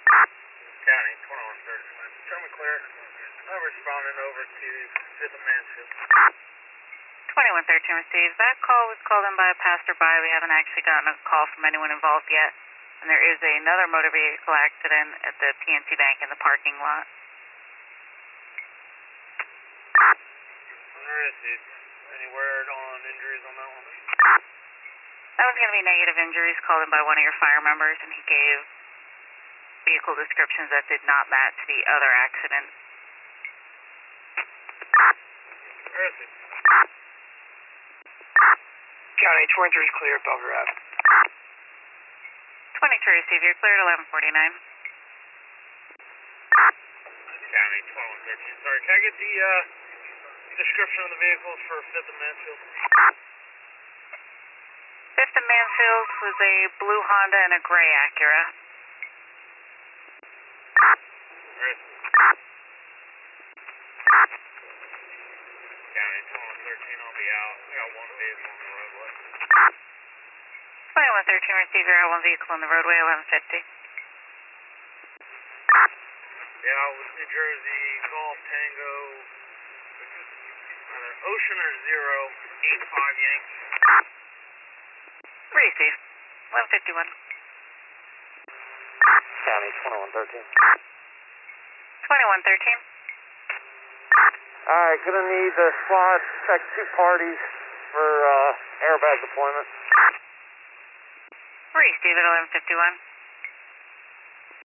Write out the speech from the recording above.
County, 2135. Show me clear. I'm responding over to 5th and Mansfield. 2113 received. That call was called in by a passerby. We haven't actually gotten a call from anyone involved yet. And there is another motor vehicle accident at the PNC Bank in the parking lot. Received. Any word on injuries on that one? That was going to be negative injuries called in by one of your fire members, and he gave vehicle descriptions that did not match the other accident. Received. County, 23 clear, Belver Ave. 23 received. You're cleared at 1149. County, 2113. Sorry, can I get the description of the vehicles for 5th and Mansfield? 5th and Mansfield was a blue Honda and a gray Acura. County, 2113, I'll be out. I got one vehicle on the roadway. 2113 received. You're at one vehicle on the roadway, 1150. Yeah, I was New Jersey, Golf Tango, either Ocean or 085 Yankee. Received. 1151. County, 2113. 2113. Alright, gonna need the squad check 2 parties for airbag deployment. Received at 1151.